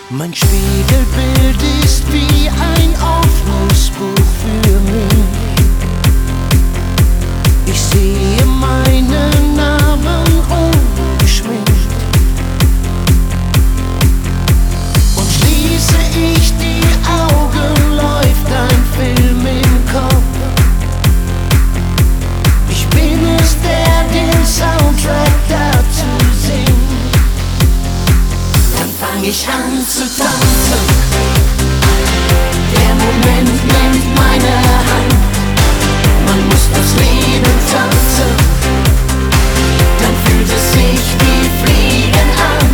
Mein Spiegelbild ist wie ein Aufrufsbuch für mich. Ich sehe meinen Namen ungeschminkt. Und schließe ich die Augen, läuft ein Film im Kopf. Ich bin es, der den Soundtrack dazu singt. Dann fang ich an zu tanzen. Der Moment nimmt meine Hand. Man muss das Leben tanzen. Dann fühlt es sich wie Fliegen an.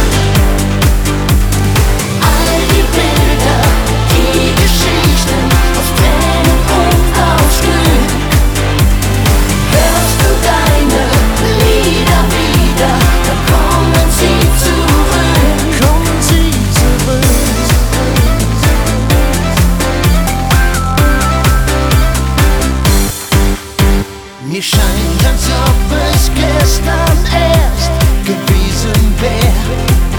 All die Bilder, die Geschichten aus Tränen und aus Glück. Hörst du deine Lieder wieder, dann kommen sie zurück. Kommen sie zurück. Mir scheint, als ob es gestern erst gewesen wäre.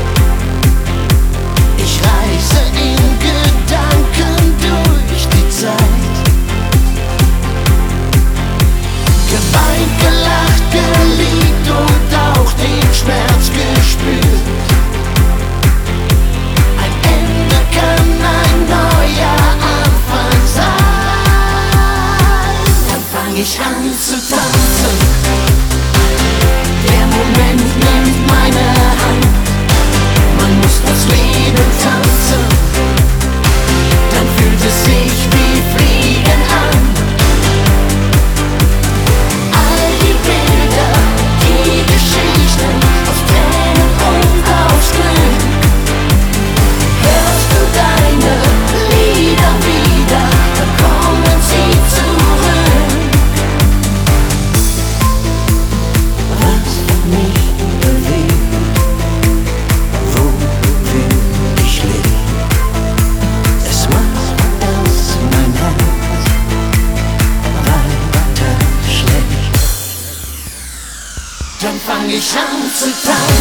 Ich reise in Gedanken durch die Zeit. Geweint, gelacht, geliebt und auch den Schmerz gespürt. Ein Ende kann ein neuer Anfang sein. Dann fang ich an zu tanzen. Der Moment nimmt meine Hand. Man muss das Leben tanzen. Dann fühlt es sich wie Fliegen an. All die Bilder, die Geschichten aus Tränen und aus Glück. Hörst du deine Lieder wieder, dann kommen sie zurück. Was mich bewegt, wofür ich lebe, es macht, dass mein Herz weiter schlägt. Dann fang ich an zu tanzen.